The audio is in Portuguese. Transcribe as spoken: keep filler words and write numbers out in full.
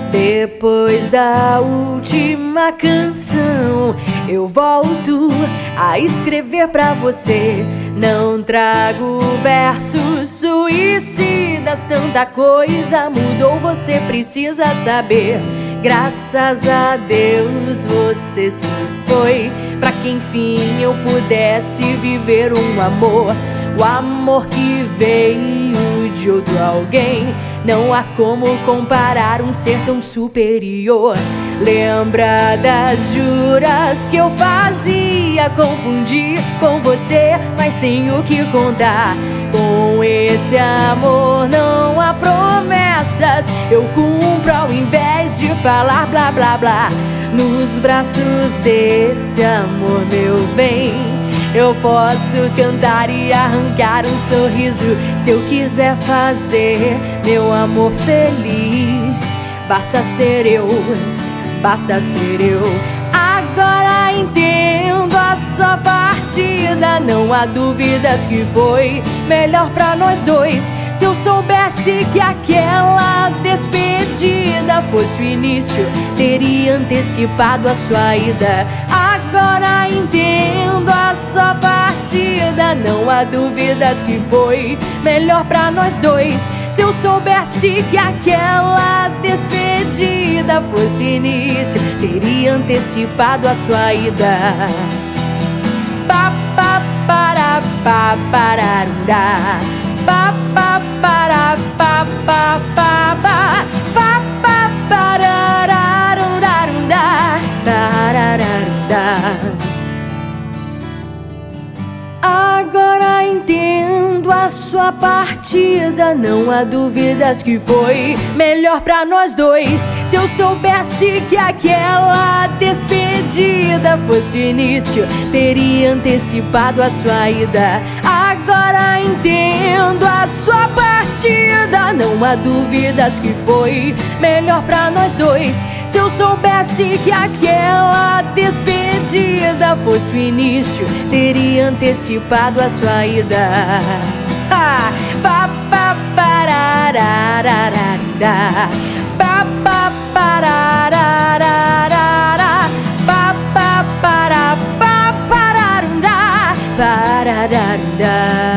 Depois da última canção, eu volto a escrever pra você. Não trago versos suicidas, tanta coisa mudou, você precisa saber. Graças a Deus você se foi, pra que enfim eu pudesse viver um amor. O amor que veio de outro alguém, não há como comparar um ser tão superior. Lembra das juras que eu fazia, confundir com você, mas sem o que contar. Com esse amor não há promessas, eu cumpro ao invés de falar blá blá blá. Nos braços desse amor, meu bem, eu posso cantar e arrancar um sorriso. Se eu quiser fazer meu amor feliz, basta ser eu, basta ser eu. Agora entendo a sua partida, não há dúvidas que foi melhor pra nós dois. Se eu soubesse que aquela despedida fosse o início, teria antecipado a sua ida. Agora entendo a sua partida, não há dúvidas que foi melhor pra nós dois. Se eu soubesse que aquela despedida fosse início, teria antecipado a sua ida. Pa pa para pa parará, pa pa para pa pa pa pa pa pa pararararará, parararará. Agora entendo a sua partida, não há dúvidas que foi melhor pra nós dois. Se eu soubesse que aquela despedida fosse o início, teria antecipado a sua ida. Agora entendo a sua partida, não há dúvidas que foi melhor pra nós dois. Se eu soubesse que aquela despedida fosse o início, teria antecipado a sua ida. Ah, pa pa pararararará, pa pa pararararará, pa pa para pa parará, parará.